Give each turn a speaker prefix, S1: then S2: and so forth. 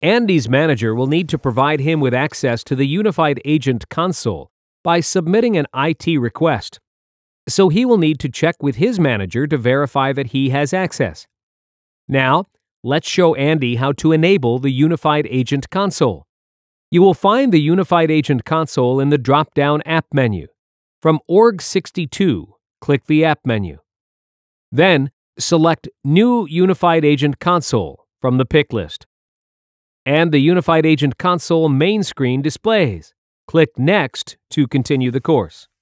S1: Andy's manager will need to provide him with access to the Unified Agent Console by submitting an IT request. So he will need to check with his manager to verify that he has access. Now, let's show Andy how to enable the Unified Agent Console. You will find the Unified Agent Console in the drop-down App menu. From org62, click the App menu. Then, select New Unified Agent Console from the pick list. And the Unified Agent Console main screen displays. Click Next to continue the course.